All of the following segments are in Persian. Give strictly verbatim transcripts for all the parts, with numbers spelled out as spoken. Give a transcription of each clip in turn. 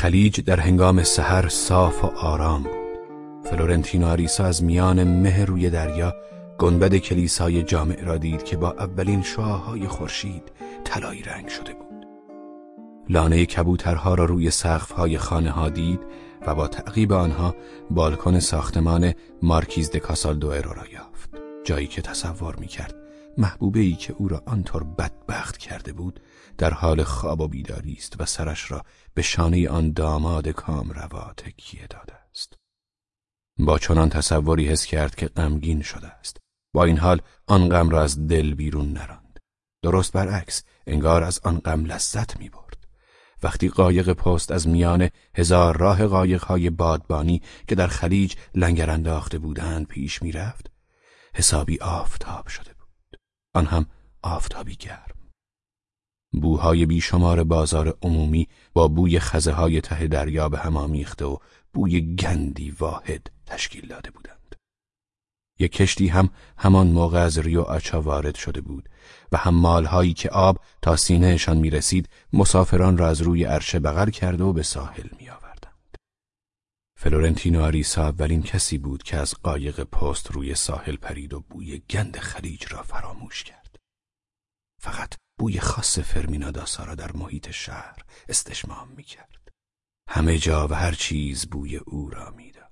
خلیج در هنگام سحر صاف و آرام بود. فلورنتینو آریسا از میان مه روی دریا گنبد کلیسای جامع را دید که با اولین شعاعهای خورشید طلایی رنگ شده بود. لانه کبوترها را روی سقف‌های خانه‌ها دید و با تعقیب آنها بالکن ساختمان مارکیز د کاسالدوئرو را یافت، جایی که تصور می‌کرد محبوبه‌ای که او را آنطور بدبخت کرده بود در حال خواب و بیداری است و سرش را به شانه آن داماد کامروا تکیه داده است. با چنان تصوری حس کرد که غمگین شده است. با این حال آن غم را از دل بیرون نراند. درست برعکس، انگار از آن غم لذت می برد. وقتی قایق پست از میان هزار راه قایق‌های بادبانی که در خلیج لنگر انداخته بودند پیش می رفت، حسابی آفتاب شده بود. آن هم آفتابی گرم. بوهای بیشمار بازار عمومی با بوی خزه‌های ته دریا به هم آمیخته و بوی گندی واحد تشکیل داده بودند. یک کشتی هم همان موقع از ریو آچا وارد شده بود و حمال‌هایی که آب تا سینه‌شان می‌رسید مسافران را از روی عرشه بغل کرده و به ساحل می‌آوردند. فلورنتینو آریسا اولین کسی بود که از قایق پست روی ساحل پرید و بوی گند خلیج را فراموش کرد. فقط بوی خاص فرمینا داسا را در محیط شهر استشمام می‌کرد. همه جا و هر چیز بوی او را می‌داد.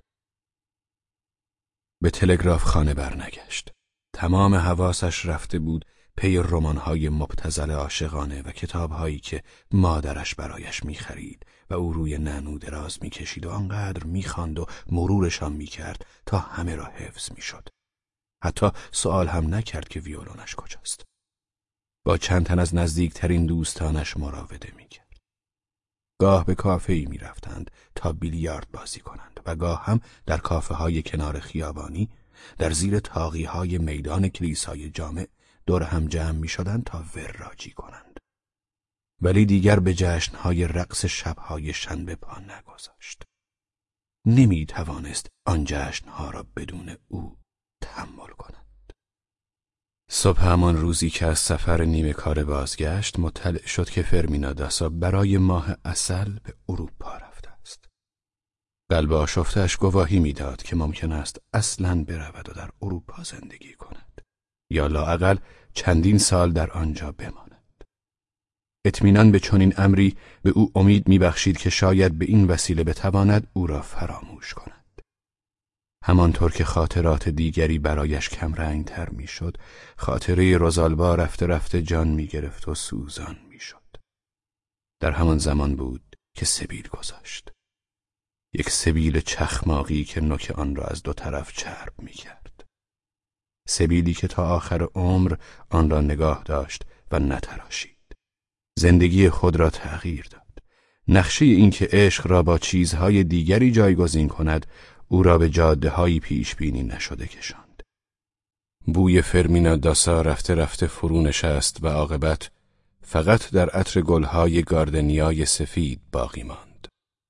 به تلگراف خانه برنگشت. تمام حواسش رفته بود پی رمان‌های مبتذل عاشقانه و کتاب‌هایی که مادرش برایش می‌خرید و او روی نعنو دراز می‌کشید و آنقدر می‌خواند و مرورشان می‌کرد تا همه را حفظ می‌شد. حتی سوال هم نکرد که ویولونش کجاست. با چند تن از نزدیکترین دوستانش مراوده می‌کرد. گاه به کافه‌ای می‌رفتند تا بیلیارد بازی کنند و گاه هم در کافه‌های کنار خیابانی در زیر طاقی‌های میدان کلیسای جامع دور هم جمع می‌شدند تا وراجی کنند. ولی دیگر به جشن‌های رقص شب‌های شنبه پا نگذاشت. نمی‌توانست آن جشن‌ها را بدون او تحمل کند. صبح همان روزی که از سفر نیمه کار بازگشت مطلع شد که فرمینا داسا برای ماه عسل به اروپا رفته است. قلب آشفته‌اش گواهی میداد که ممکن است اصلاً برود و در اروپا زندگی کند یا لااقل چندین سال در آنجا بماند. اطمینان به چنین امری به او امید میبخشید که شاید به این وسیله بتواند او را فراموش کند. همانطور که خاطرات دیگری برایش کم رنگ تر می شد، خاطره روزالبا رفته رفته جان می گرفت و سوزان می شد. در همان زمان بود که سبیل گذاشت. یک سبیل چخماقی که نوک آن را از دو طرف چرب می کرد. سبیلی که تا آخر عمر آن را نگاه داشت و نتراشید. زندگی خود را تغییر داد. نقشه این که عشق را با چیزهای دیگری جایگزین کند او را به جاده‌هایی پیش بینی نشده کشاند. بوی فرمینا داسا رفته رفته فرو نشست و عاقبت فقط در عطر گل‌های گاردنیای سفید باقی ماند.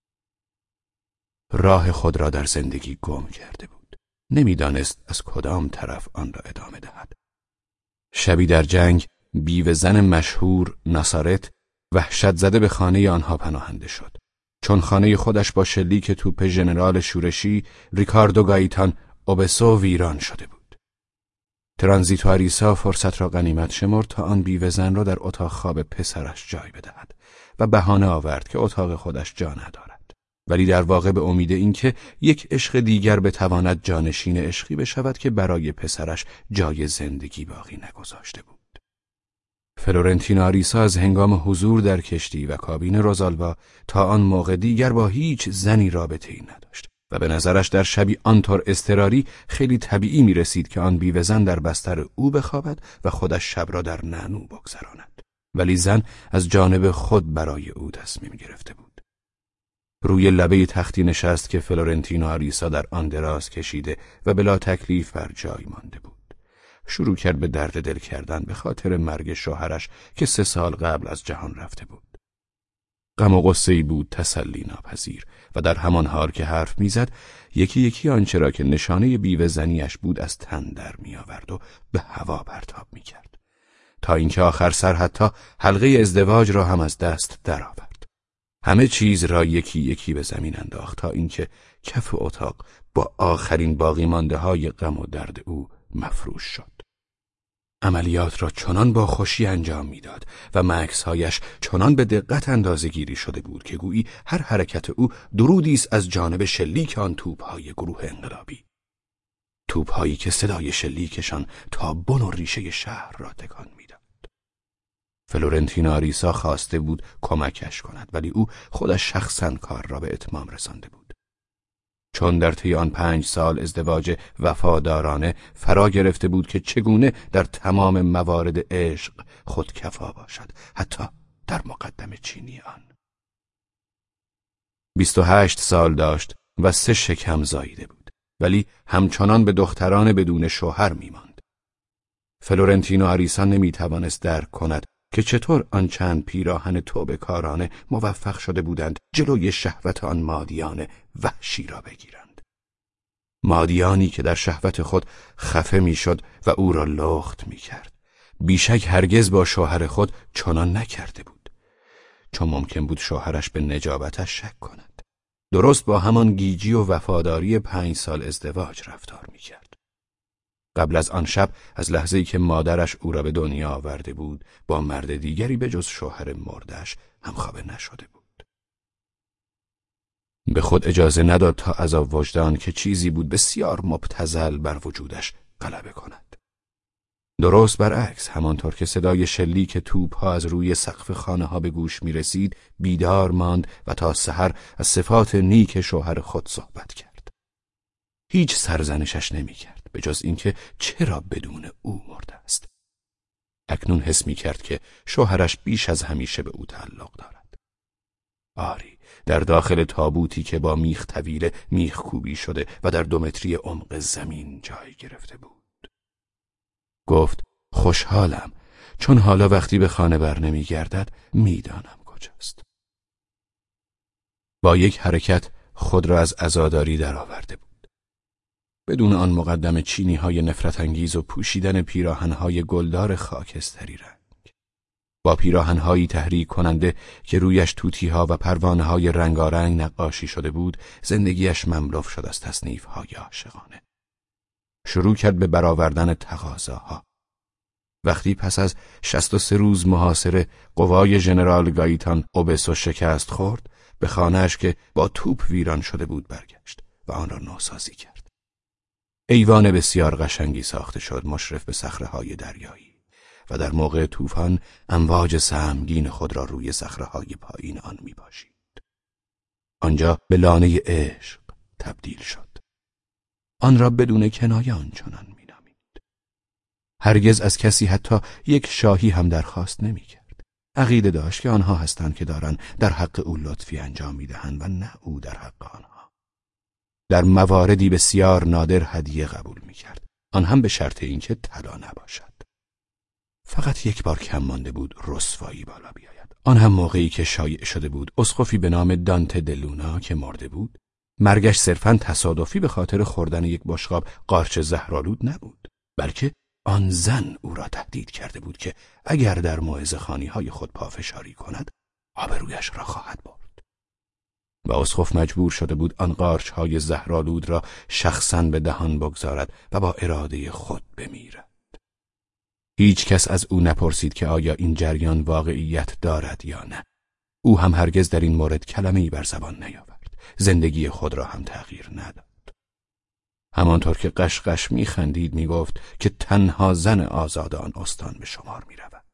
راه خود را در زندگی گم کرده بود. نمیدانست از کدام طرف آن را ادامه دهد. شبی در جنگ بیوه زن مشهور ناسارت وحشت زده به خانه آنها پناهنده شد. چون خانه خودش با شلیک توپ ژنرال شورشی ریکاردو گایتان اوبسو ویران شده بود. ترانزیتو آریسا فرصت را غنیمت شمرد تا آن بیوه زن را در اتاق خواب پسرش جای بدهد و بهانه آورد که اتاق خودش جا ندارد، ولی در واقع به امید اینکه یک عشق دیگر بتواند جانشین عشقی بشود که برای پسرش جای زندگی باقی نگذاشته بود. فلورنتینو آریسا از هنگام حضور در کشتی و کابین روزالبا تا آن موقع دیگر با هیچ زنی رابطه‌ای نداشت و به نظرش در شبی آنطور اضطراری خیلی طبیعی می رسید که آن بیوه زن در بستر او بخوابد و خودش شب را در نعنو بگذراند. ولی زن از جانب خود برای او تصمیم گرفته بود. روی لبه تختی نشست که فلورنتینو آریسا در آن دراز کشیده و بلا تکلیف بر جای مانده بود. شروع کرد به درد دل کردن به خاطر مرگ شوهرش که سه سال قبل از جهان رفته بود. غم و غصه‌ای بود تسلی ناپذیر و در همان حال که حرف میزد یکی یکی آنچه را که نشانه بیوه زنیش بود از تن در می آورد و به هوا پرتاب می کرد تا اینکه آخر سر حتی حلقه ازدواج را هم از دست درآورد. همه چیز را یکی یکی به زمین انداخت تا اینکه کف اتاق با آخرین باقی مانده های غم و درد او مفروش شد. عملیات را چنان با خوشی انجام میداد و مکث‌هایش چنان به دقت اندازه‌گیری شده بود که گویی هر حرکت او درودی است از جانب شلیک آن توپ‌های گروه انقلابی. توپ‌هایی که صدای شلیکشان تا بن و ریشه شهر را تکان میداد. فلورنتینو آریسا خواسته بود کمکش کند، ولی او خودش شخصاً کار را به اتمام رسانده بود. چون در طی آن پنج سال ازدواج وفادارانه فرا گرفته بود که چگونه در تمام موارد عشق خودکفا باشد، حتی در مقدم چینی آن. بیست و هشت سال داشت و سه شکم زاییده بود، ولی همچنان به دختران بدون شوهر می‌ماند. فلورنتینو آریسا نمی‌توانست درک کند که چطور آن چند پیراهن توبه‌کارانه موفق شده بودند جلوی شهوت آن مادیان وحشی را بگیرند. مادیانی که در شهوت خود خفه میشد و او را لخت میکرد. بیشک هرگز با شوهر خود چنان نکرده بود، چون ممکن بود شوهرش به نجابتش شک کند. درست با همان گیجی و وفاداری پنج سال ازدواج رفتار میکرد. قبل از آن شب، از لحظه‌ای که مادرش او را به دنیا آورده بود، با مرد دیگری به جز شوهر مردش همخوابه نشده بود. به خود اجازه نداد تا عذاب وجدان که چیزی بود بسیار مبتذل بر وجودش غلبه کند. درست برعکس، همانطور که صدای شلیک توپ‌ها از روی سقف خانه‌ها به گوش می‌رسید، بیدار ماند و تا سحر از صفات نیک شوهر خود صحبت کرد. هیچ سرزنشش نمی‌کرد به جز اینکه چرا بدون او مرده است. اکنون حس می‌کرد که شوهرش بیش از همیشه به او تعلق دارد. آری، در داخل تابوتی که با میخ طویل میخ کوبی شده و در دو متری عمق زمین جای گرفته بود. گفت خوشحالم، چون حالا وقتی به خانه بر نمی‌گردد میدانم کجاست. با یک حرکت خود را از عزاداری درآورده بود. بدون آن مقدم چینی های نفرت انگیز و پوشیدن پیراهن های گلدار خاکستری رنگ. با پیراهن هایی تحریک کننده که رویش توتی ها و پروانه های رنگارنگ نقاشی شده بود، زندگیش مملو شد از تصنیف های عاشقانه. شروع کرد به برآوردن تقاضاها. وقتی پس از شصت و سه روز محاصره قوای ژنرال گایتان اوبسو شکست خورد، به خانه‌اش که با توپ ویران شده بود برگشت و آن را نوسازی کرد. ایوان بسیار قشنگی ساخته شد، مشرف به صخره‌های دریایی، و در موقع طوفان امواج سهمگین خود را روی صخره‌های پایین آن می‌پاشید. آنجا به لانه عشق تبدیل شد. آن را بدون کنایه آنچنان می‌نامید. هرگز از کسی حتی یک شاهی هم درخواست نمی‌کرد. عقیده داشت که آنها هستند که دارند در حق او لطفی انجام می‌دهند و نه او در حق آنها. در مواردی بسیار نادر هدیه قبول می‌کرد، آن هم به شرط اینکه طلا نباشد. فقط یک بار کم مانده بود رسوایی بالا بیاید. آن هم موقعی که شایع شده بود اسقفی به نام دانته دلونا که مرده بود، مرگش صرفاً تصادفی به خاطر خوردن یک بشقاب قارچ زهرآلود نبود، بلکه آن زن او را تهدید کرده بود که اگر در موعظه‌خوانی‌های خود پافشاری کند، آبرویش را خواهد برد. و اسقف مجبور شده بود آن قارچ‌های زهرآلود را شخصاً به دهان بگذارد و با اراده خود بمیرد. هیچ کس از او نپرسید که آیا این جریان واقعیت دارد یا نه. او هم هرگز در این مورد کلمه‌ای بر زبان نیاورد. زندگی خود را هم تغییر نداد. همانطور که قشقش می‌خندید می‌گفت که تنها زن آزاد آن استان به شمار می‌رود.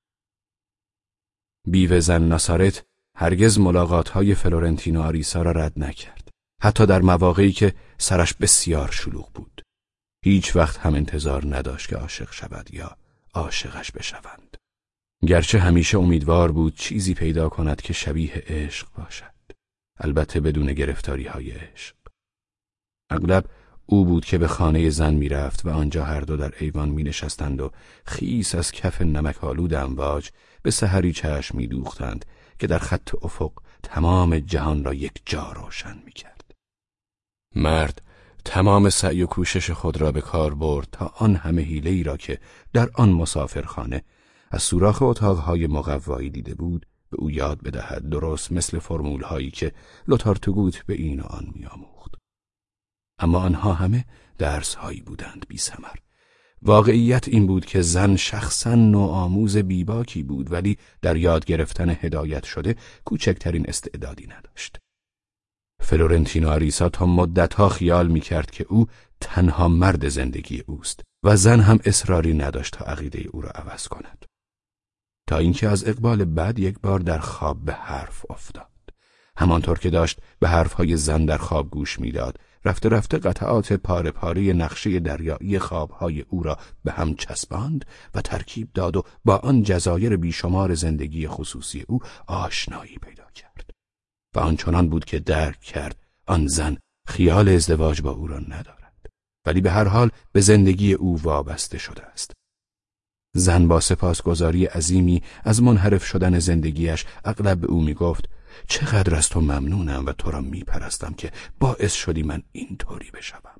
بیوه زن ناسارت هرگز ملاقات‌های فلورنتینو آریسا را رد نکرد، حتی در مواقعی که سرش بسیار شلوغ بود. هیچ وقت هم انتظار نداشت که عاشق شود یا عاشقش بشوند. گرچه همیشه امیدوار بود چیزی پیدا کند که شبیه عشق باشد، البته بدون گرفتاری‌های عشق. اغلب او بود که به خانه زن می‌رفت و آنجا هر دو در ایوان می‌نشستند و خیس از کف نمک‌آلود امواج به سحری چشم می‌دوختند که در خط افق تمام جهان را یک جا روشن می‌کرد. مرد تمام سعی و کوشش خود را به کار برد تا آن همه حیله‌ای را که در آن مسافرخانه از سوراخ اتاقهای مقوایی دیده بود به او یاد بدهد، درست مثل فرمول هایی که لوتارتوگوت به این و آن می‌آموخت. اما آنها همه درس هایی بودند بی ثمر. واقعیت این بود که زن شخصاً نوآموز بیباکی بود، ولی در یاد گرفتن هدایت شده کوچکترین استعدادی نداشت. فلورنتینو آریسا تا مدتها خیال می‌کرد که او تنها مرد زندگی اوست و زن هم اصراری نداشت تا عقیده او را عوض کند. تا اینکه از اقبال بعد یک بار در خواب به حرف افتاد. همانطور که داشت به حرفهای زن در خواب گوش میداد، رفته رفته قطعات پاره پاره نقشه دریایی خوابهای او را به هم چسباند و ترکیب داد و با آن جزایر بیشمار زندگی خصوصی او آشنایی پیدا کرد. و آنچنان بود که درک کرد آن زن خیال ازدواج با او را ندارد، ولی به هر حال به زندگی او وابسته شده است. زن با سپاسگزاری عظیمی از منحرف شدن زندگیش اغلب به او می گفت چقدر از تو ممنونم و تو را می پرستم که باعث شدی من اینطوری بشوم.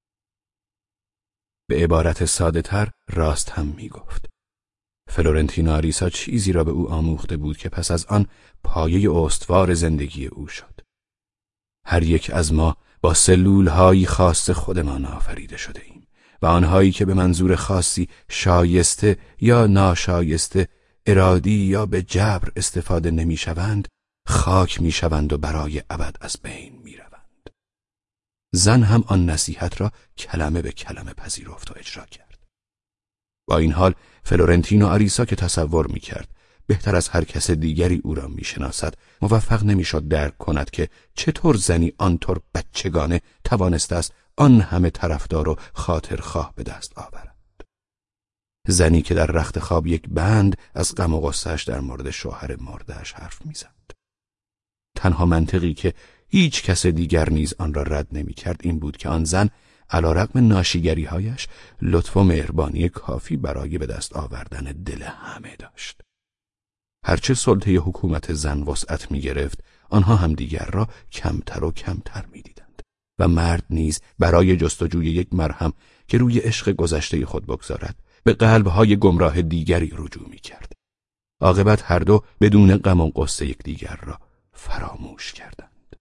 به عبارت ساده تر راست هم می گفت. فلورنتینو آریسا چیزی را به او آموخته بود که پس از آن پایه استوار زندگی او شد. هر یک از ما با سلول‌هایی خاص خودمان آفریده شده ایم و آنهایی که به منظور خاصی شایسته یا ناشایسته، ارادی یا به جبر استفاده نمی‌شوند، خاک می‌شوند و برای ابد از بین می‌روند. زن هم آن نصیحت را کلمه به کلمه پذیرفت و اجرا کرد. با این حال فلورنتینو آریسا که تصور می‌کرد بهتر از هر کس دیگری او را می‌شناسد، موفق نمی‌شد درک کند که چطور زنی آنطور بچگانه توانسته است آن همه طرفدار و خاطرخواه به دست آورد. زنی که در رخت خواب یک بند از غم و غصه‌اش در مورد شوهر مرده‌اش حرف می‌زد. تنها منطقی که هیچ کس دیگر نیز آن را رد نمی‌کرد این بود که آن زن علیرغم ناشیگری‌هایش لطف و مهربانی کافی برای به دست آوردن دل همه داشت. هرچه سلطه حکومت زن وسعت می‌گرفت، آنها هم دیگر را کمتر و کمتر می‌دیدند و مرد نیز برای جستجوی یک مرهم که روی عشق گذشته خود بگذارد به قلب‌های گمراه دیگری رجوع می‌کرد. عاقبت هر دو بدون غم و غصه یکدیگر را فراموش کردند.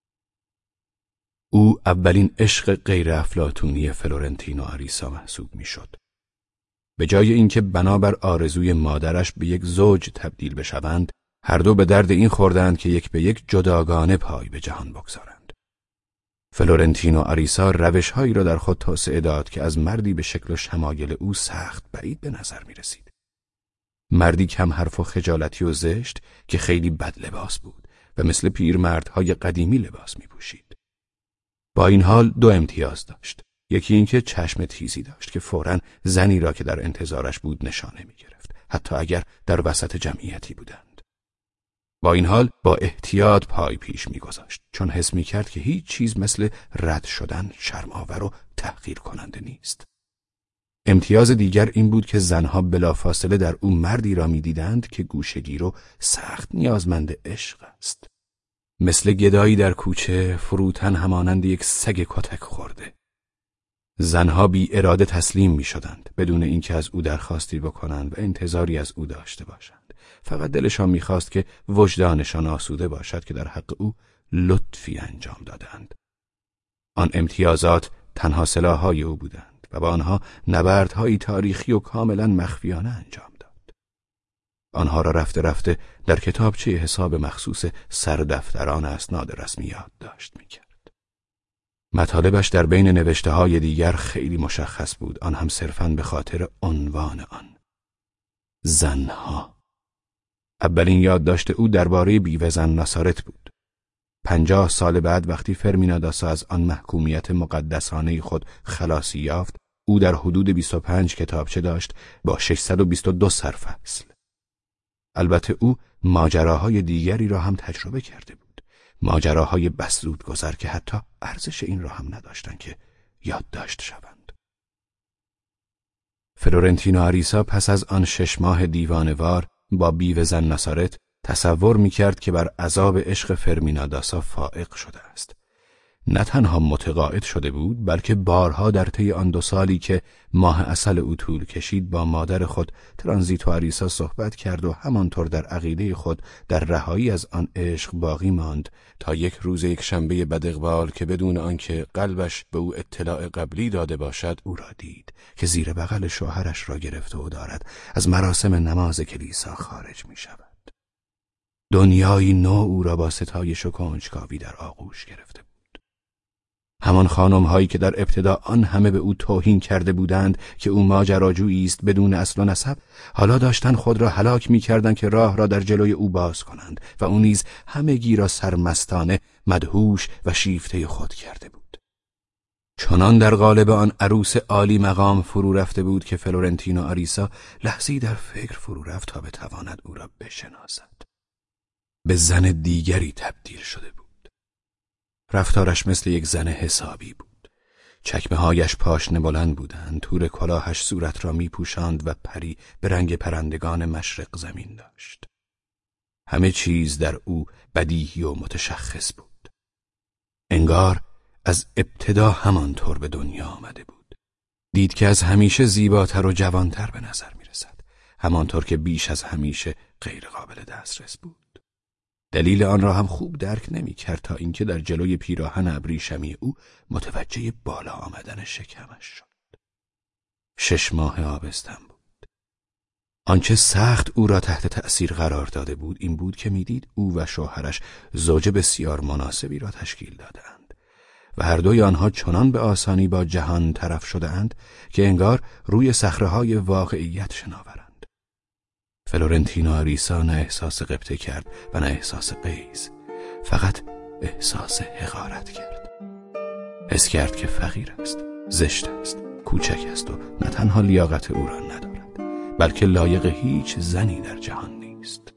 او اولین عشق غیر افلاطونی فلورنتینو آریسا محسوب می‌شد. به جای اینکه بنابر آرزوی مادرش به یک زوج تبدیل بشوند، هر دو به درد این خوردند که یک به یک جداگانه پای به جهان بگذارند. فلورنتینو آریسا روش‌هایی را در خود توسعه داد که از مردی به شکل و شمایل او سخت بعید به نظر می رسید. مردی کم حرف و خجالتی و زشت که خیلی بد لباس بود و مثل پیرمردهای قدیمی لباس می پوشید. با این حال دو امتیاز داشت. یکی اینکه چشم تیزی داشت که فوراً زنی را که در انتظارش بود نشانه می گرفت، حتی اگر در وسط جمعیتی بودند. با این حال با احتیاط پای پیش می گذاشت، چون حس می کرد که هیچ چیز مثل رد شدن شرم‌آور و تحقیر کننده نیست. امتیاز دیگر این بود که زنها بلافاصله در او مردی را می دیدند که گوشه‌گیر و سخت نیازمند عشق است. مثل گدایی در کوچه، فروتن همانند یک سگ کتک خورده. زنها بی اراده تسلیم می شدند بدون اینکه از او درخواستی بکنند و انتظاری از او داشته باشند. فقط دلشان می خواست که وجدانشان آسوده باشد که در حق او لطفی انجام دادند. آن امتیازات تنها سلاح‌های او بودند و با آنها نبردهای تاریخی و کاملا مخفیانه انجام داد. آنها را رفته رفته در کتابچه حساب مخصوص سردفتران اسناد رسمی یادداشت می کرد. مطالبش در بین نوشته‌های دیگر خیلی مشخص بود، آن هم صرفاً به خاطر عنوان آن: زنها. اولین یادداشت او درباره بیوه زن ناسارت بود. پنجاه سال بعد وقتی فرمینا داسا از آن محکومیت مقدسانه خود خلاصی یافت، او در حدود بیست و پنج کتابچه داشت با ششصد و بیست و دو سرفصل. البته او ماجراهای دیگری را هم تجربه کرده بود. ماجراهای بس زود گذر که حتی ارزش این را هم نداشتند که یادداشت شوند. فلورنتینو آریسا پس از آن شش ماه دیوانه‌وار با بیوه زن ناسارت تصور می‌کرد که بر عذاب عشق فرمینا داسا فائق شده است. نه تنها متقاعد شده بود، بلکه بارها در طی آن دو سالی که ماه عسل او طول کشید با مادر خود ترانزیت و عریسا صحبت کرد و همانطور در عقیده خود در رهایی از آن عشق باقی ماند تا یک روز یک شنبه بداقبال که بدون آنکه قلبش به او اطلاع قبلی داده باشد او را دید که زیر بغل شوهرش را گرفته و دارد از مراسم نماز کلیسا خارج می شود. دنیایی نو او را با ستایش و کنجکاوی در آغوش گرفته بود. همان خانم هایی که در ابتدا آن همه به او توهین کرده بودند که او ماجراجویی است بدون اصل و نسب، حالا داشتند خود را هلاک می‌کردند که راه را در جلوی او باز کنند و او نیز همگی را سرمستانه مدهوش و شیفته خود کرده بود. چنان در قالب آن عروس عالی مقام فرو رفته بود که فلورنتینو آریسا لحظه‌ای در فکر فرو رفت تا بتواند او را بشناسد. به زن دیگری تبدیل شده بود. رفتارش مثل یک زن حسابی بود. چکمه هایش پاشنه بلند بودند، تور کلاهش صورت را می پوشاند و پری به رنگ پرندگان مشرق زمین داشت. همه چیز در او بدیهی و متشخص بود. انگار از ابتدا همانطور به دنیا آمده بود. دید که از همیشه زیباتر و جوانتر به نظر می رسد، همانطور که بیش از همیشه غیر قابل دسترس بود. دلیل آن را هم خوب درک نمی کرد تا اینکه در جلوی پیراهن ابریشمی او متوجه بالا آمدن شکمش شد. شش ماه آبستن بود. آنچه سخت او را تحت تأثیر قرار داده بود این بود که میدید او و شوهرش زوج بسیار مناسبی را تشکیل دادند و هر دوی آنها چنان به آسانی با جهان طرف شده‌اند که انگار روی صخره‌های واقعیت شناورند. فلورنتینو آریسا نه احساس غبطه کرد و نه احساس غیظ، فقط احساس حقارت کرد. حس کرد که فقیر است، زشت است، کوچک است و نه تنها لیاقت او را ندارد، بلکه لایق هیچ زنی در جهان نیست.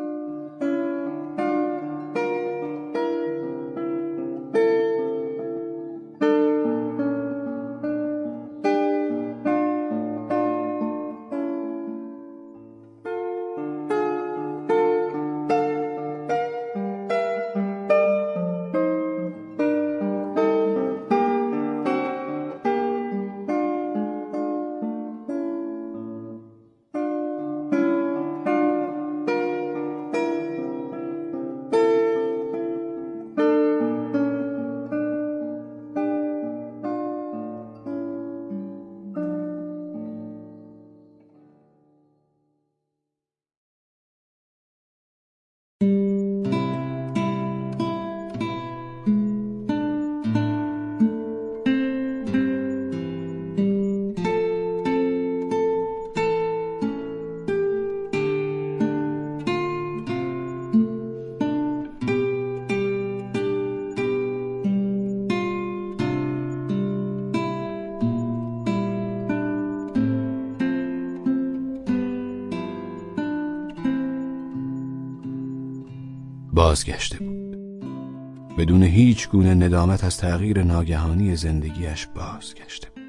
بازگشته بود. بدون هیچ گونه ندامت از تغییر ناگهانی زندگیش بازگشته بود.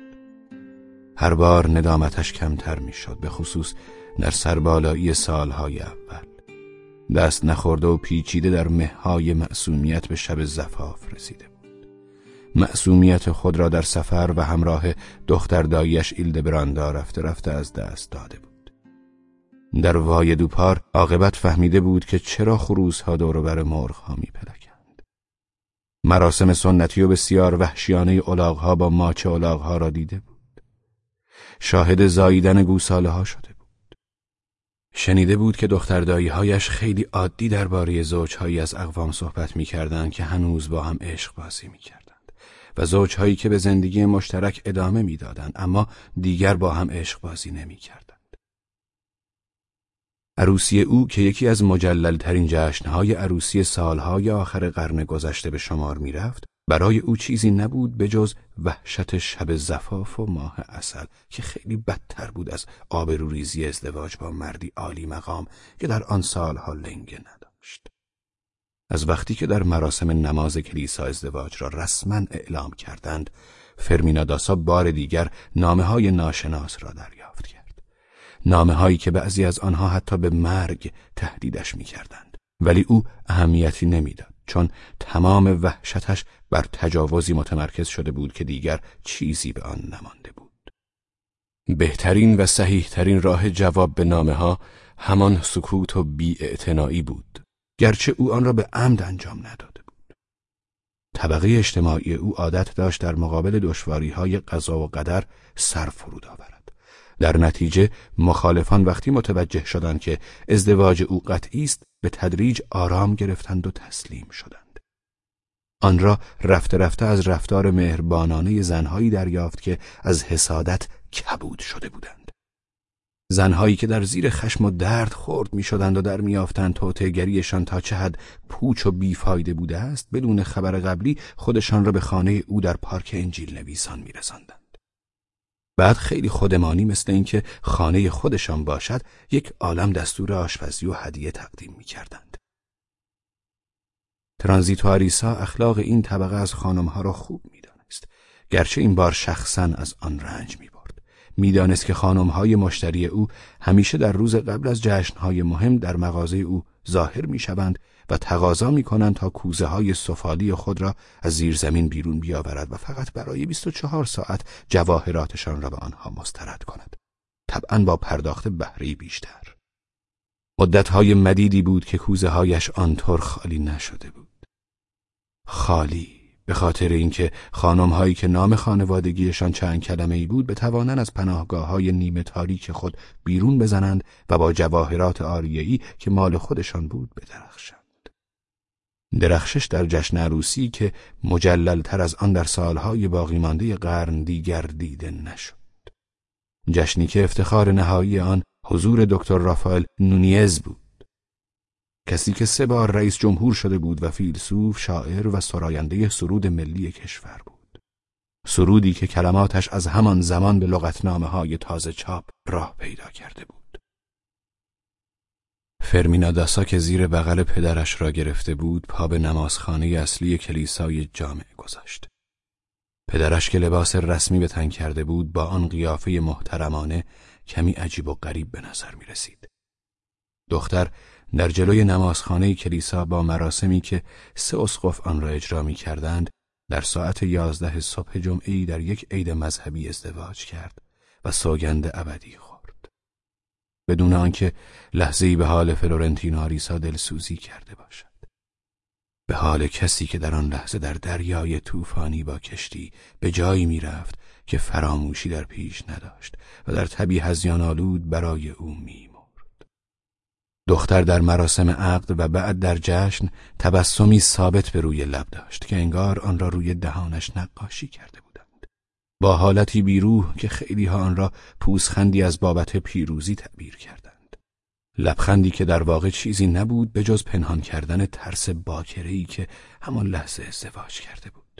هر بار ندامتش کمتر می شد، به خصوص در سربالایی سالهای اول. دست نخورده و پیچیده در مه‌های معصومیت به شب زفاف رسیده بود. معصومیت خود را در سفر و همراه دختر داییش ایلدبراندا رفته رفته از دست داده بود. در وای دوپار عاقبت فهمیده بود که چرا خروس‌ها دور بر مرغ‌ها می‌پلکند. مراسم سنتی و بسیار وحشیانه الاغ‌ها با ماچ الاغ‌ها را دیده بود. شاهد زاییدن گوساله‌ها شده بود. شنیده بود که دختردایی‌هایش خیلی عادی درباره زوج‌هایی از اقوام صحبت می‌کردند که هنوز با هم عشق بازی می‌کردند و زوج‌هایی که به زندگی مشترک ادامه می‌دادند اما دیگر با هم عشق بازی نمی‌کردند. عروسی او که یکی از مجلل‌ترین جشن‌های عروسی سالهای آخر قرن گذشته به شمار می‌رفت، برای او چیزی نبود به جز وحشت شب زفاف و ماه عسل که خیلی بدتر بود از آبروریزی ازدواج با مردی عالی مقام که در آن سالها لنگه نداشت. از وقتی که در مراسم نماز کلیسا ازدواج را رسما اعلام کردند، فرمینا داسا بار دیگر نامه‌های ناشناس را دریافت کرد. نامه‌هایی که بعضی از آنها حتی به مرگ تهدیدش می‌کردند، ولی او اهمیتی نمی‌داد. چون تمام وحشتش بر تجاوزی متمرکز شده بود که دیگر چیزی به آن نمانده بود. بهترین و صحیحترین راه جواب به نامه ها همان سکوت و بی‌اعتنایی بود، گرچه او آن را به عمد انجام نداده بود. طبقه اجتماعی او عادت داشت در مقابل دشواری‌های قضا و قدر سر فرود آورد. در نتیجه مخالفان وقتی متوجه شدند که ازدواج او قطعی است، به تدریج آرام گرفتند و تسلیم شدند. آن را رفته رفته از رفتار مهربانانه زنهایی دریافت که از حسادت کبود شده بودند. زنهایی که در زیر خشم و درد خورد می شدند و در می یافتند توطئه‌گریشان تا چه حد پوچ و بیفایده بوده است، بدون خبر قبلی خودشان را به خانه او در پارک انجیل نویسان می رساندند. بعد خیلی خودمانی مثل اینکه خانه خودشان باشد، یک عالم دستور آشپزی و هدیه تقدیم می کردند. ترانزیتواریسا اخلاق این طبقه از خانمها را خوب می دانست، گرچه این بار شخصاً از آن رنج می برد. می دانست که خانمهای مشتری او همیشه در روز قبل از جشنهای مهم در مغازه او ظاهر می شوند و تقاضا می کنند تا کوزه های سفالی خود را از زیر زمین بیرون بیاورد و فقط برای بیست و چهار ساعت جواهراتشان را به آنها مسترد کند، طبعاً با پرداخت بهره بیشتر. مدتهای مدیدی بود که کوزه هایش آنطور خالی نشده بود. خالی به خاطر اینکه خانم‌هایی که نام خانوادگیشان چند کلمه‌ای بود بتوانند از پناهگاه‌های نیمه تاریک خود بیرون بزنند و با جواهرات عاریه‌ای که مال خودشان بود بدرخشند. درخشش در جشن عروسی که مجلل‌تر از آن در سالهای باقی مانده قرن دیگر دیده نشد. جشنی که افتخار نهایی آن حضور دکتر رافائل نونیز بود. کسی که سه بار رئیس جمهور شده بود و فیلسوف، شاعر و سراینده سرود ملی کشور بود. سرودی که کلماتش از همان زمان به لغتنامه‌های تازه چاپ راه پیدا کرده بود. فرمینا داسا که زیر بغل پدرش را گرفته بود، پا به نمازخانه اصلی کلیسای جامع گذاشت. پدرش که لباس رسمی به تن کرده بود، با آن قیافه محترمانه کمی عجیب و غریب به نظر می رسید. دختر در جلوی نمازخانه کلیسا با مراسمی که سه اسقف آن را اجرا می کردند، در ساعت یازده صبح جمعه‌ای در یک عید مذهبی ازدواج کرد و سوگند ابدی خورد، بدون آنکه لحظه‌ای به حال فلورنتینو آریسا دلسوزی کرده باشد. به حال کسی که در آن لحظه در دریای طوفانی با کشتی به جایی می رفت که فراموشی در پیش نداشت و در تبی هذیان آلود برای او می مرد. دختر در مراسم عقد و بعد در جشن تبسمی ثابت به روی لب داشت که انگار آن را روی دهانش نقاشی کرده بودند، با حالتی بیروح که خیلی ها آن را پوزخندی از بابت پیروزی تعبیر کردند. لبخندی که در واقع چیزی نبود به جز پنهان کردن ترس باکره‌ای که همان لحظه ازدواج کرده بود.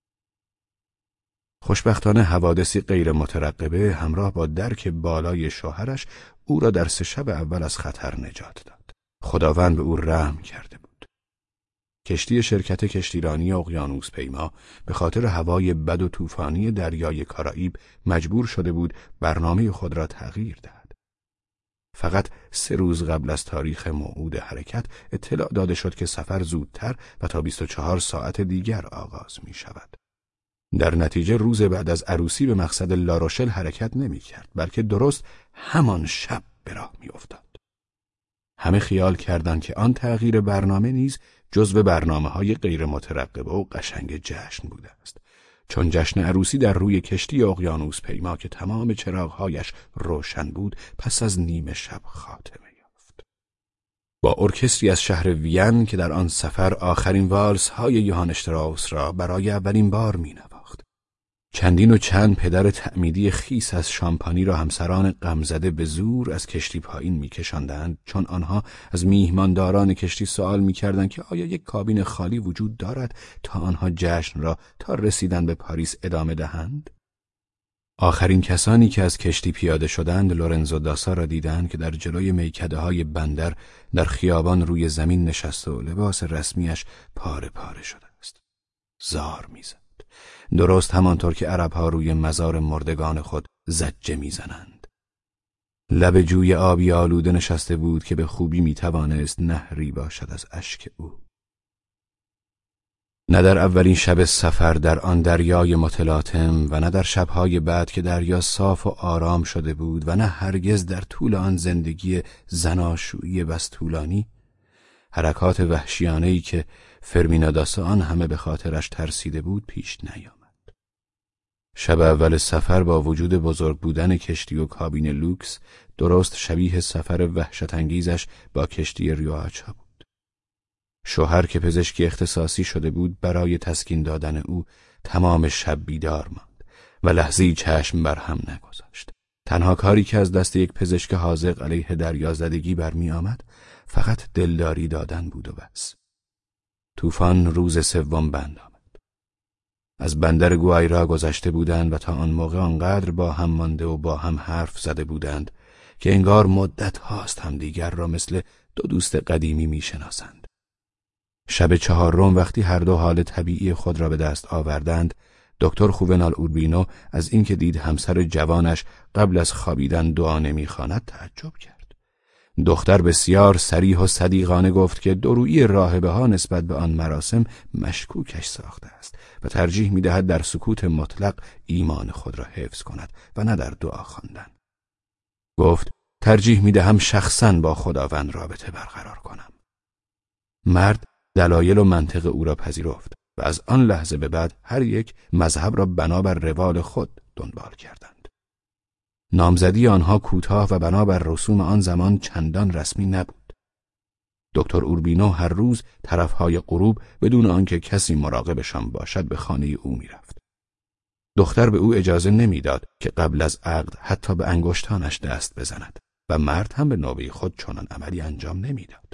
خوشبختانه حوادثی غیر مترقبه همراه با درک بالای شوهرش او را در سه شب اول از خطر نجات داد. خداوند به او رحم کرده بود. کشتی شرکت کشتیرانی اقیانوس پیما به خاطر هوای بد و طوفانی دریای کارائیب مجبور شده بود برنامه خود را تغییر دهد. فقط سه روز قبل از تاریخ موعود حرکت اطلاع داده شد که سفر زودتر و تا بیست و چهار ساعت دیگر آغاز می شود. در نتیجه روز بعد از عروسی به مقصد لاروشل حرکت نمی کرد، بلکه درست همان شب به راه می افتاد. همه خیال کردند که آن تغییر برنامه نیز جزو برنامه‌های غیر مترقبه و قشنگ جشن بوده است، چون جشن عروسی در روی کشتی اقیانوس پیما که تمام چراغ‌هایش روشن بود پس از نیمه شب خاتمه یافت. با ارکستری از شهر وین که در آن سفر آخرین والس های یوهان اشتراوس را برای اولین بار می نواخت. چندین و چند پدر تعمیدی خیس از شامپانی را همسران غمزده به زور از کشتی پایین می کشاندند، چون آنها از میهمانداران کشتی سوال می کردند که آیا یک کابین خالی وجود دارد تا آنها جشن را تا رسیدن به پاریس ادامه دهند. آخرین کسانی که از کشتی پیاده شدند لورنزو داسا را دیدند که در جلوی میکده های بندر در خیابان روی زمین نشسته و لباس رسمیش پاره پاره شده است. زار میزد، درست همانطور که عربها روی مزار مردگان خود زجه میزنند. لب جوی آبی آلوده نشسته بود که به خوبی میتوانست نهری باشد از اشک او. نه در اولین شب سفر در آن دریای متلاطم و نه در شبهای بعد که دریا صاف و آرام شده بود و نه هرگز در طول آن زندگی زناشویی بس طولانی، حرکات وحشیانه‌ای که فرمینا داس آن همه به خاطرش ترسیده بود پیش نیامد. شب اول سفر با وجود بزرگ بودن کشتی و کابین لوکس درست شبیه سفر وحشت انگیزش با کشتی ریواچا بود. شوهر که پزشکی اختصاصی شده بود برای تسکین دادن او تمام شب بیدار ماند و لحظه‌ای چشم بر هم نگذاشت. تنها کاری که از دست یک پزشک حاذق علیه دریازدگی برمی آمد فقط دلداری دادن بود و بس. طوفان روز سوم بند آمد. از بندر گوایرا گذشته بودند و تا آن موقع آنقدر با هم مانده و با هم حرف زده بودند که انگار مدت هاست هم دیگر را مثل دو دوست قدیمی می شناسند. شب چهارم وقتی هر دو حال طبیعی خود را به دست آوردند، دکتر خوونال اوربینو از اینکه دید همسر جوانش قبل از خوابیدن دعا نمی‌خواند تعجب کرد. دختر بسیار صریح و صدیقانه گفت که دورویی راهبه‌ها نسبت به آن مراسم مشکوکش ساخته است و ترجیح می‌دهد در سکوت مطلق ایمان خود را حفظ کند و نه در دعا خواندن. گفت ترجیح می‌دهم شخصاً با خداوند رابطه برقرار کنم. مرد دلایل و منطق او را پذیرفت و از آن لحظه به بعد هر یک مذهب را بنابر روال خود دنبال کردند. نامزدی آنها کوتاه و بنابر رسوم آن زمان چندان رسمی نبود. دکتر اوربینو هر روز طرفهای غروب بدون آنکه کسی مراقبشان باشد به خانه او میرفت. دختر به او اجازه نمیداد که قبل از عقد حتی به انگشتانش دست بزند و مرد هم به نوبه خود چنان عملی انجام نمیداد.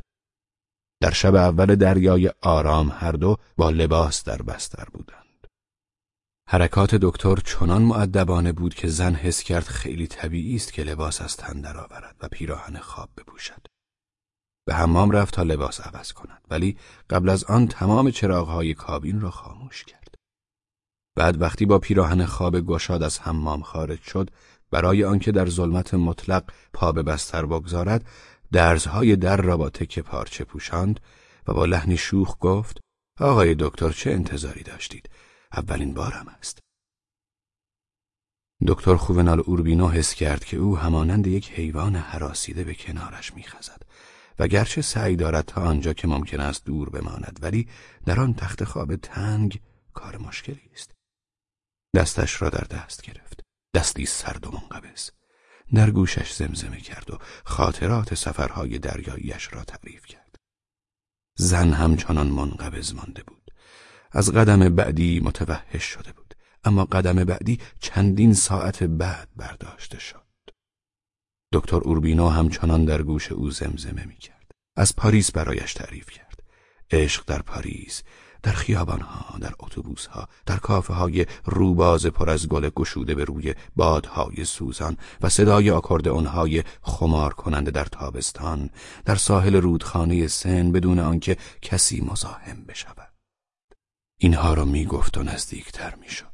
در شب اول دریای آرام هر دو با لباس در بستر بودند. حرکات دکتر چنان مؤدبانه بود که زن حس کرد خیلی طبیعی است که لباس از تن درآورد و پیراهن خواب بپوشد. به حمام رفت تا لباس عوض کند، ولی قبل از آن تمام چراغ‌های کابین را خاموش کرد. بعد وقتی با پیراهن خواب گشاد از حمام خارج شد، برای آنکه در ظلمت مطلق پا به بستر بگذارد، درزهای در را با تکه پارچه پوشاند و با لحنی شوخ گفت آقای دکتر چه انتظاری داشتید؟ اولین بارم است. دکتر خوونال اوربینو حس کرد که او همانند یک حیوان هراسیده به کنارش میخزد و گرچه سعی دارد تا آنجا که ممکن است دور بماند، ولی در آن تخت خواب تنگ کار مشکلی است. دستش را در دست گرفت، دستی سرد و منقبض. در گوشش زمزمه کرد و خاطرات سفرهای دریاییش را تعریف کرد. زن همچنان منقبض مانده بود. از قدم بعدی متوحش شده بود، اما قدم بعدی چندین ساعت بعد برداشته شد. دکتر اوربینو همچنان در گوش او زمزمه می کرد. از پاریس برایش تعریف کرد. عشق در پاریس، در خیابانها، در اتوبوسها، در کافه های روباز پر از گل گشوده به روی بادهای سوزان و صدای آکوردئون‌های خمار کننده در تابستان، در ساحل رودخانه سن بدون آنکه کسی مزاحم بشود. اینها را می گفت و نزدیکتر می شد.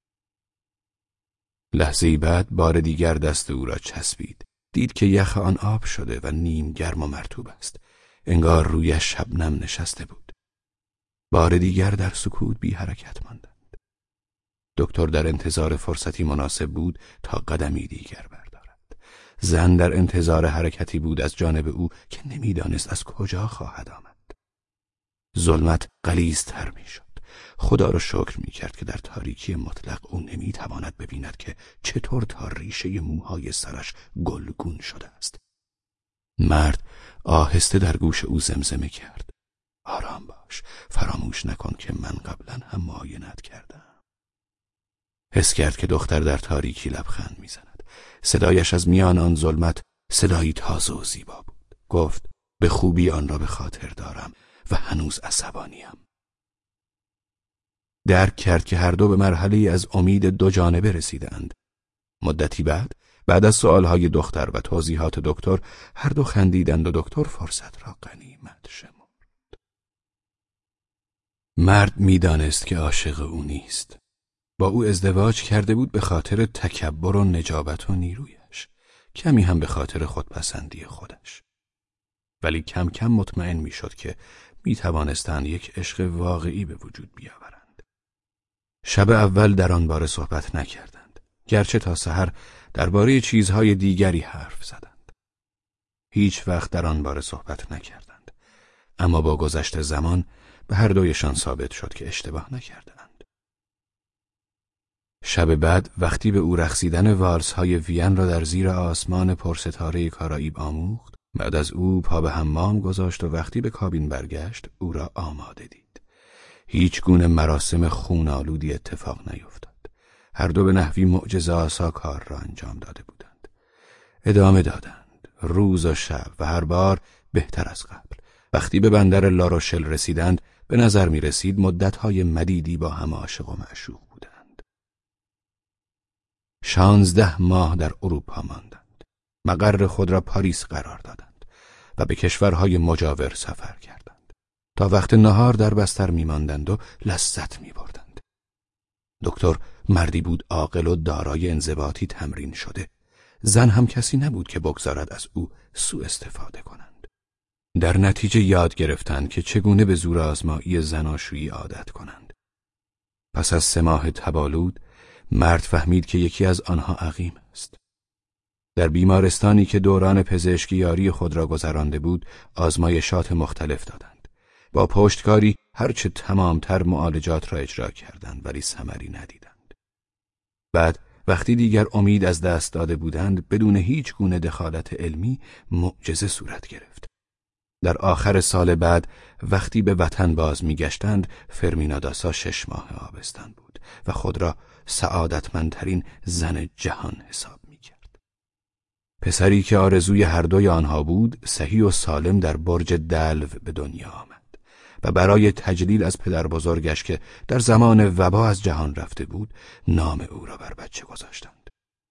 لحظه‌ای بعد بار دیگر دست او را چسبید. دید که یخ آن آب شده و نیم گرم و مرطوب است. انگار روی شبنم نشسته بود. بار دیگر در سکوت بی حرکت ماندند. دکتر در انتظار فرصتی مناسب بود تا قدمی دیگر بردارد. زن در انتظار حرکتی بود از جانب او که نمیدانست از کجا خواهد آمد. ظلمت غلیظتر میشد. خدا را شکر میکرد که در تاریکی مطلق او نمیتواند ببیند که چطور تا ریشه موهای سرش گلگون شده است. مرد آهسته در گوش او زمزمه کرد. آرام باش، فراموش نکن که من قبلا هم معاینت کردم. حس کرد که دختر در تاریکی لبخند میزند. صدایش از میان آن ظلمت صدایی تازه و زیبا بود. گفت به خوبی آن را به خاطر دارم و هنوز عصبانیم. درک کرد که هر دو به مرحله از امید دو جانبه رسیدند. مدتی بعد بعد از سؤالهای دختر و توضیحات دکتر هر دو خندیدند و دکتر فرصت را غنیمت شمرد. مرد میدانست که عاشق او نیست. با او ازدواج کرده بود به خاطر تکبر و نجابت و نیرویش، کمی هم به خاطر خودپسندی خودش. ولی کم کم مطمئن میشد که می توانستند یک عشق واقعی به وجود بیاورند. شب اول در آن باره صحبت نکردند، گرچه تا سحر درباره چیزهای دیگری حرف زدند. هیچ وقت در آن باره صحبت نکردند، اما با گذشت زمان به هر دویشان ثابت شد که اشتباه نکردند. شب بعد وقتی به او رقصیدن والس‌های وین را در زیر آسمان پرستاره کارائیب آموخت، بعد از او پا به حمام گذاشت و وقتی به کابین برگشت او را آماده دید. هیچ گونه مراسم خون‌آلودی اتفاق نیفتاد. هر دو به نحوی معجزه‌آسا کار را انجام داده بودند. ادامه دادند، روز و شب و هر بار بهتر از قبل. وقتی به بندر لاروشل رسیدند به نظر می رسید مدت‌های مدیدی با هم عاشق و معشوق بودند. شانزده ماه در اروپا ماندند. مقر خود را پاریس قرار دادند و به کشورهای مجاور سفر کردند. تا وقت نهار در بستر می ماندند و لذت می بردند. دکتر مردی بود عاقل و دارای انضباطی تمرین شده. زن هم کسی نبود که بگذارد از او سوء استفاده کنند. در نتیجه یاد گرفتند که چگونه به زور آزمایی زناشویی عادت کنند. پس از سه ماه تبالود مرد فهمید که یکی از آنها عقیم است. در بیمارستانی که دوران پزشکی یاری خود را گذرانده بود آزمایشات مختلف دادند. با پشتکاری هرچه تمامتر معالجات را اجرا کردند ولی ثمری ندیدند. بعد وقتی دیگر امید از دست داده بودند بدون هیچ گونه دخالت علمی معجزه صورت گرفت. در آخر سال بعد وقتی به وطن باز می‌گشتند فرمینا داسا شش ماه آبستن بود و خود را سعادتمندترین زن جهان حساب می‌کرد. پسری که آرزوی هر دوی آنها بود صحیح و سالم در برج دلو به دنیا آمد و برای تجلیل از پدر بزرگش که در زمان وبا از جهان رفته بود نام او را بر بچه گذاشتند.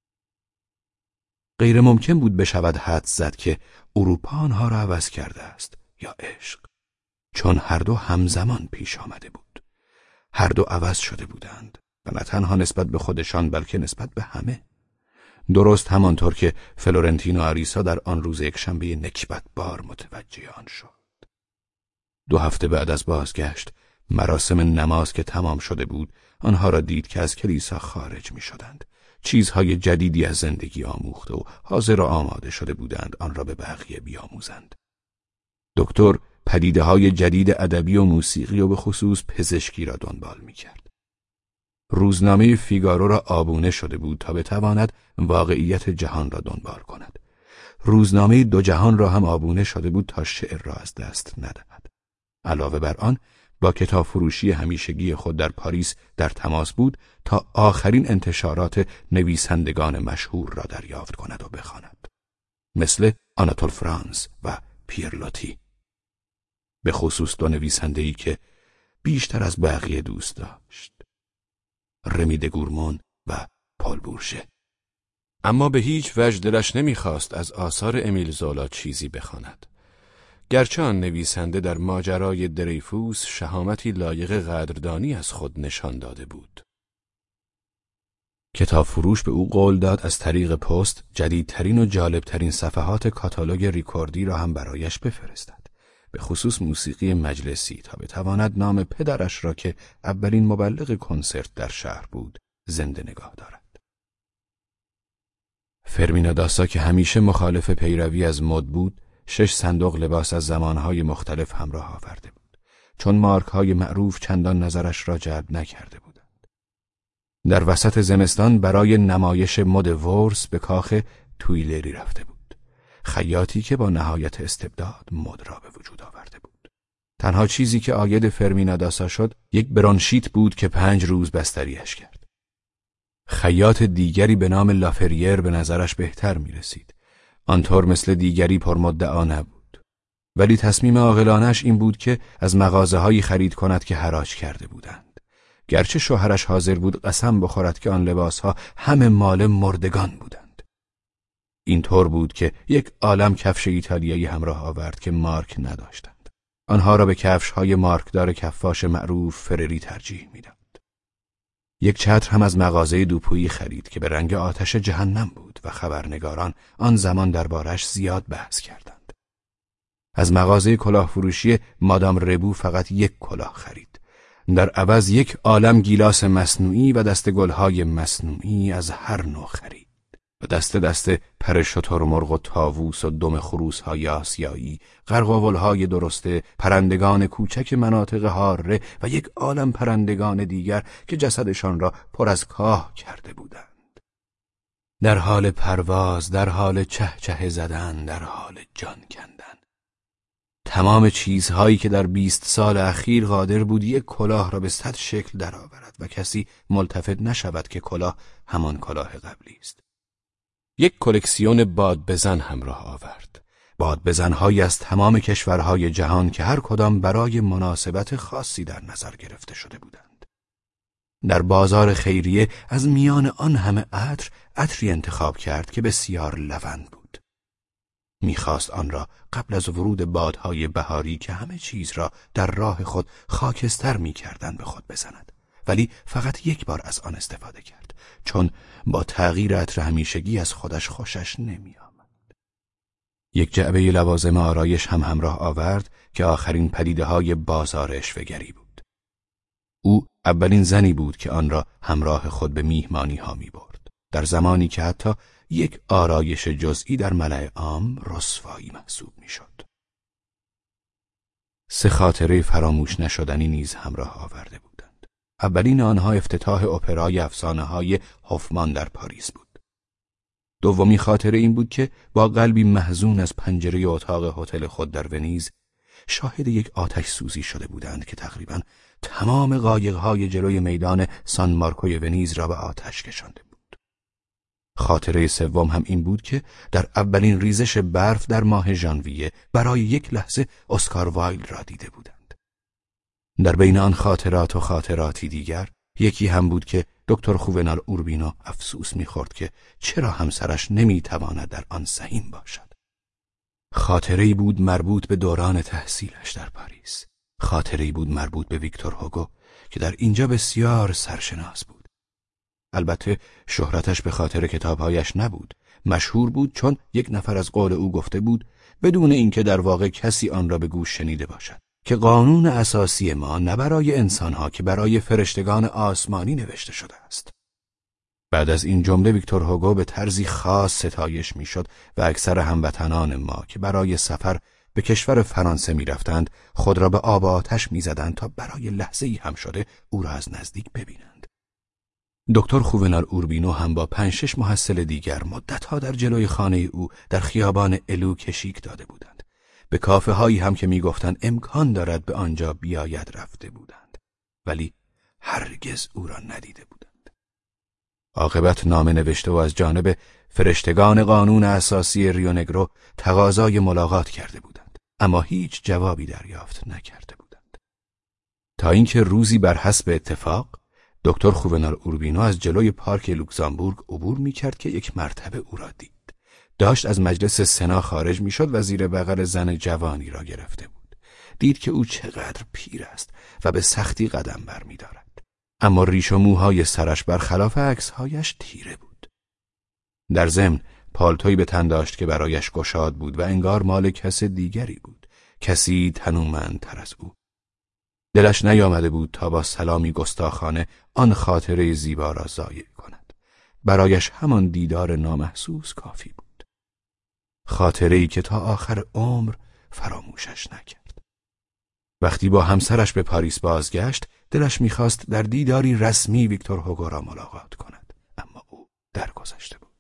غیر ممکن بود بشود حدس زد که اروپا آنها را عوض کرده است یا عشق، چون هر دو همزمان پیش آمده بود. هر دو عوض شده بودند و نه تنها نسبت به خودشان بلکه نسبت به همه. درست همانطور که فلورنتینو آریسا در آن روز یکشنبه نکبت بار متوجه آن شد. دو هفته بعد از بازگشت مراسم نماز که تمام شده بود آنها را دید که از کلیسا خارج می شدند. چیزهای جدیدی از زندگی آموخته و حاضر و آماده شده بودند آن را به بقیه بیاموزند. دکتر پدیده‌های جدید ادبی و موسیقی و به خصوص پزشکی را دنبال می کرد. روزنامه فیگارو را آبونه شده بود تا بتواند واقعیت جهان را دنبال کند. روزنامه دو جهان را هم آبونه شده بود تا شعر را از دست ندهد. علاوه بر آن با کتاب فروشی همیشگی خود در پاریس در تماس بود تا آخرین انتشارات نویسندگان مشهور را دریافت کند و بخواند، مثل آناتول فرانس و پیر لوتی، به خصوص دو نویسنده‌ای که بیشتر از بقیه دوست داشت، رمی دگورمون و پال بورژه. اما به هیچ وجه دلش نمیخواست از آثار امیل زولا چیزی بخواند. گرچه آن نویسنده در ماجرای دریفوس شهامتی لایق قدردانی از خود نشان داده بود. کتاب فروش به او قول داد از طریق پست جدیدترین و جالبترین صفحات کاتالوگ ریکوردی را هم برایش بفرستد، به خصوص موسیقی مجلسی، تا بتواند نام پدرش را که اولین مبلغ کنسرت در شهر بود زنده نگاه دارد. فرمینا داسا که همیشه مخالف پیروی از مد بود، شش صندوق لباس از زمانهای مختلف همراه آورده بود، چون مارکهای معروف چندان نظرش را جلب نکرده بودند. در وسط زمستان برای نمایش مد ورس به کاخ تویلری رفته بود، خیاطی که با نهایت استبداد مد را به وجود آورده بود. تنها چیزی که عاید فرمینا داسا شد یک برانشیت بود که پنج روز بستریش کرد. خیاط دیگری به نام لافریر به نظرش بهتر می رسید. آنطور مثل دیگری پرمدعا نبود، ولی تصمیم عاقلانه‌اش این بود که از مغازه‌هایی خرید کند که حراج کرده بودند. گرچه شوهرش حاضر بود قسم بخورد که آن لباسها همه مال مردگان بودند. اینطور بود که یک عالم کفش ایتالیایی همراه آورد که مارک نداشتند. آنها را به کفش‌های مارکدار کفاش معروف فرری ترجیح می‌داد. یک چتر هم از مغازه دوپویی خرید که به رنگ آتش جهنم بود و خبرنگاران آن زمان دربارش زیاد بحث کردند. از مغازه کلاهفروشی مادام ربو فقط یک کلاه خرید. در عوض یک عالم گیلاس مصنوعی و دسته گلهای مصنوعی از هر نوع خرید. و دسته دسته پر شترمرغ و طاووس و دم خروس‌های آسیایی، قرقاول‌های درسته، پرندگان کوچک مناطق حاره و یک عالم پرندگان دیگر که جسدشان را پر از کاه کرده بودند. در حال پرواز، در حال چه چه زدن، در حال جان کندن. تمام چیزهایی که در بیست سال اخیر قادر بود یک کلاه را به صد شکل درآورد و کسی ملتفت نشود که کلاه همان کلاه قبلی است. یک کلکسیون باد بزن همراه آورد. باد بزن‌هایی از تمام کشورهای جهان که هر کدام برای مناسبت خاصی در نظر گرفته شده بودند. در بازار خیریه از میان آن همه عطر، عطری انتخاب کرد که بسیار لوند بود. می‌خواست آن را قبل از ورود بادهای بهاری که همه چیز را در راه خود خاکستر می‌کردند به خود بزند. ولی فقط یک بار از آن استفاده کرد، چون با تغییر عطر همیشگی از خودش خوشش نمی آمد. یک جعبه لوازم آرایش هم همراه آورد که آخرین پدیده های بازار اشوه‌گری بود. او اولین زنی بود که آن را همراه خود به میهمانی ها می برد، در زمانی که حتی یک آرایش جزئی در ملأ عام رسوایی محسوب می شد. سه خاطره فراموش نشدنی نیز همراه آورده بود. اولین آنها افتتاح اپرای افسانه‌های هوفمان در پاریس بود. دومی خاطره این بود که با قلبی محزون از پنجره اتاق هتل خود در ونیز شاهد یک آتش سوزی شده بودند که تقریباً تمام قایق‌های جلوی میدان سان مارکوی ونیز را به آتش کشانده بود. خاطره سوم هم این بود که در اولین ریزش برف در ماه ژانویه برای یک لحظه اسکار وایلد را دیده بودند. در بین آن خاطرات و خاطراتی دیگر یکی هم بود که دکتر خوونال اوربینو افسوس می‌خورد که چرا همسرش نمی‌تواند در آن سهیم باشد. خاطره‌ای بود مربوط به دوران تحصیلش در پاریس. خاطره‌ای بود مربوط به ویکتور هوگو که در اینجا بسیار سرشناس بود. البته شهرتش به خاطر کتابهایش نبود. مشهور بود چون یک نفر از قول او گفته بود بدون اینکه در واقع کسی آن را به گوش شنیده باشد که قانون اساسی ما نه برای انسانها که برای فرشتگان آسمانی نوشته شده است. بعد از این جمله ویکتور هوگو به طرزی خاص ستایش میشد و اکثر هموطنان ما که برای سفر به کشور فرانسه میرفتند خود را به آب و آتش میزدند تا برای لحظه‌ای هم شده او را از نزدیک ببینند. دکتر خوونال اوربینو هم با پنج شش محصل دیگر مدتها در جلوی خانه او در خیابان الو کشیک داده بودند. به کافه هایی هم که میگفتند امکان دارد به آنجا بیاید رفته بودند، ولی هرگز او را ندیده بودند. عاقبت نامه نوشته و از جانب فرشتگان قانون اساسی ریونگرو تقاضای ملاقات کرده بودند، اما هیچ جوابی دریافت نکرده بودند. تا اینکه روزی بر حسب اتفاق دکتر خوونال اوربینو از جلوی پارک لوکزامبورگ عبور میکرد که یک مرتبه او را دید. داشت از مجلس سنا خارج میشد و زیر بغل زن جوانی را گرفته بود. دید که او چقدر پیر است و به سختی قدم برمی‌دارد. اما ریش و موهای سرش برخلاف عکس‌هایش تیره بود. در ضمن پالتویی به تن داشت که برایش گشاد بود و انگار مال کس دیگری بود، کسی تنومندتر از او. دلش نیامده بود تا با سلامی گستاخانه آن خاطره زیبا را ضایع کند. برایش همان دیدار نامحسوس کافی بود. خاطره‌ای که تا آخر عمر فراموشش نکرد. وقتی با همسرش به پاریس بازگشت، دلش می‌خواست در دیداری رسمی ویکتور هوگو را ملاقات کند، اما او درگذشته بود.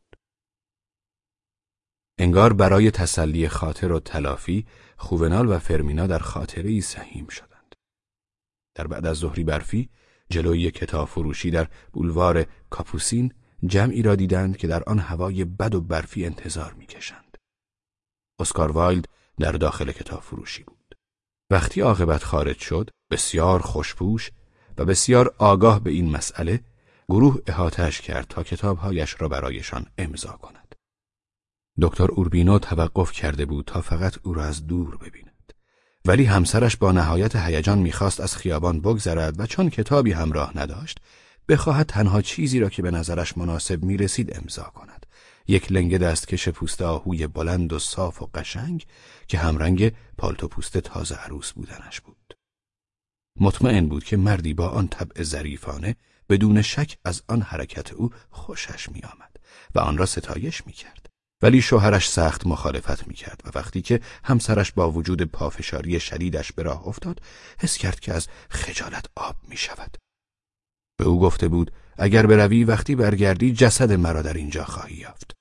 انگار برای تسلی خاطر و تلافی، خوونال و فرمینا در خاطره‌ای سهیم شدند. در بعد از ظهری برفی، جلوی کتاب فروشی در بولوار کاپوسین جمعی را دیدند که در آن هوای بد و برفی انتظار می‌کشند. اسکار وایلد در داخل کتاب فروشی بود. وقتی عاقبت خارج شد، بسیار خوشپوش و بسیار آگاه به این مسئله، گروه احاطه‌اش کرد تا کتابهایش را برایشان امضا کند. دکتر اوربینو توقف کرده بود تا فقط او را از دور ببیند، ولی همسرش با نهایت هیجان می‌خواست از خیابان بگذرد و چون کتابی همراه نداشت، بخواهد تنها چیزی را که به نظرش مناسب می‌رسید امضا کند. یک لنگه دستکش پوست آهوی بلند و صاف و قشنگ که همرنگ پالتو پوست تازه عروس بودنش بود. مطمئن بود که مردی با آن طبع ظریفانه بدون شک از آن حرکت او خوشش می آمد و آن را ستایش می کرد. ولی شوهرش سخت مخالفت می کرد و وقتی که همسرش با وجود پافشاری شدیدش به راه افتاد، حس کرد که از خجالت آب می شود. به او گفته بود اگر بروی وقتی برگردی جسد مرا در اینجا خواهی یافت.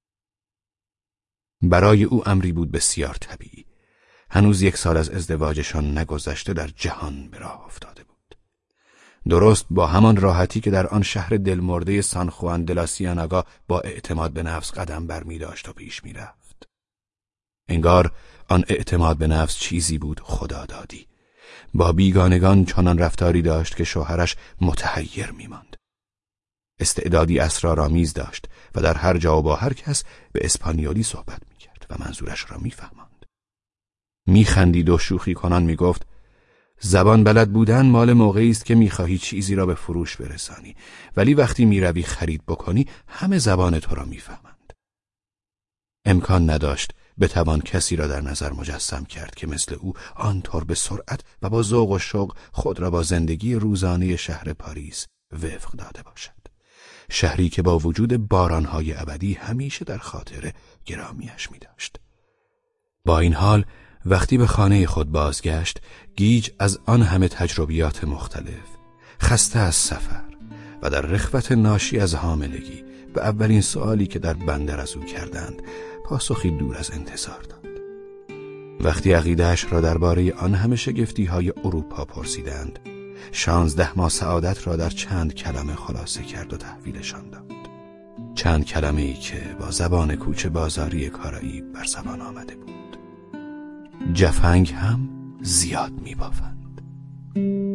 برای او امری بود بسیار طبیعی. هنوز یک سال از ازدواجشان نگذشته در جهان به راه افتاده بود. درست با همان راحتی که در آن شهر دلمرده سان خوان دلا سیاناگا با اعتماد به نفس قدم بر می داشت و پیش می رفت. انگار آن اعتماد به نفس چیزی بود خدادادی. با بیگانگان چنان رفتاری داشت که شوهرش متحیر می ماند. استعدادی اسرارآمیز داشت و در هر جا و با هر کس به اسپانیولی صحبت می کرد و منظورش را می فهماند. می خندید و شوخی کنان می گفت زبان بلد بودن مال موقعی است که می خواهی چیزی را به فروش برسانی، ولی وقتی می روی خرید بکنی همه زبان تو را می فهمند. امکان نداشت بتوان کسی را در نظر مجسم کرد که مثل او آنطور به سرعت و با ذوق و شوق خود را با زندگی روزانه شهر پاریس وفق داده باشد. شهری که با وجود بارانهای ابدی همیشه در خاطر گرامیش می داشت. با این حال وقتی به خانه خود بازگشت، گیج از آن همه تجربیات مختلف، خسته از سفر و در رخوت ناشی از حاملگی به اولین سؤالی که در بندر از او کردند پاسخی دور از انتظار داد. وقتی عقیده‌اش را درباره آن همه شگفتی‌های اروپا پرسیدند، شانزده ماه سعادت را در چند کلمه خلاصه کرد و تحویلشان داد. چند کلمه‌ای که با زبان کوچه بازاری کارائیب بر زبان آمده بود. جفنگ هم زیاد می‌بافند.